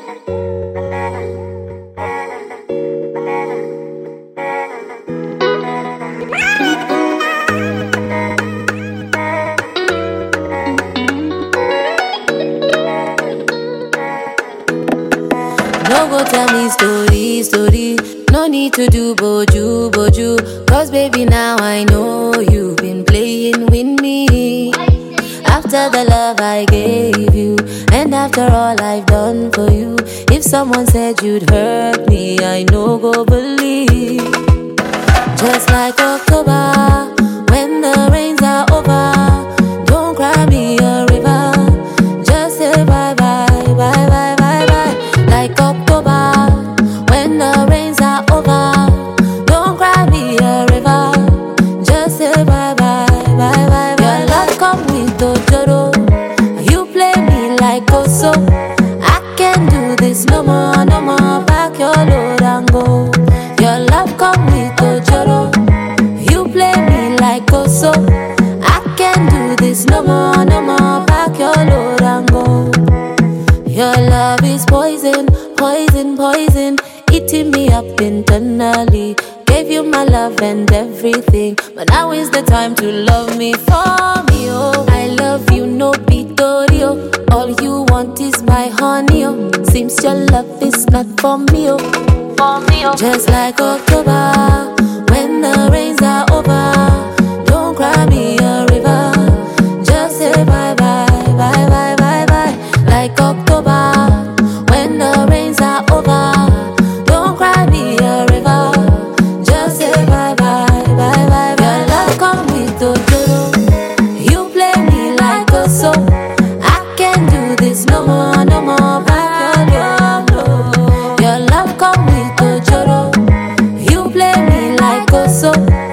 No go tell me story. No need to do boju. Cause baby now I know you've been playing with me. After the love I gave you, and after all I've done for you, if someone said you'd hurt me, I no go believe. Just like October, when the rains are over, don't cry me a river. Just say bye bye. Like October, when the rains are over, don't cry me a river. Just say bye bye. Your love come with Ojoro, you play me like Oso. I can't do this no more. Back your load and go. Your love come with Ojoro, you play me like Oso. I can't do this no more. Back your load and go. Your love is poison, eating me up internally. Gave you my love and everything, but now is the time to love me for me, oh. I love you, no Vittorio. All you want is my honey, oh. Seems your love is not for me, oh. Just like October, when the rains are over, don't cry me a river. Just say bye bye. Like October, when the rains are over, don't cry me a river. Just say bye bye. Your love come with Ojoro, you play me like Oso. I can't do this no more. Back your love. Your love come with Ojoro, you play me like Oso.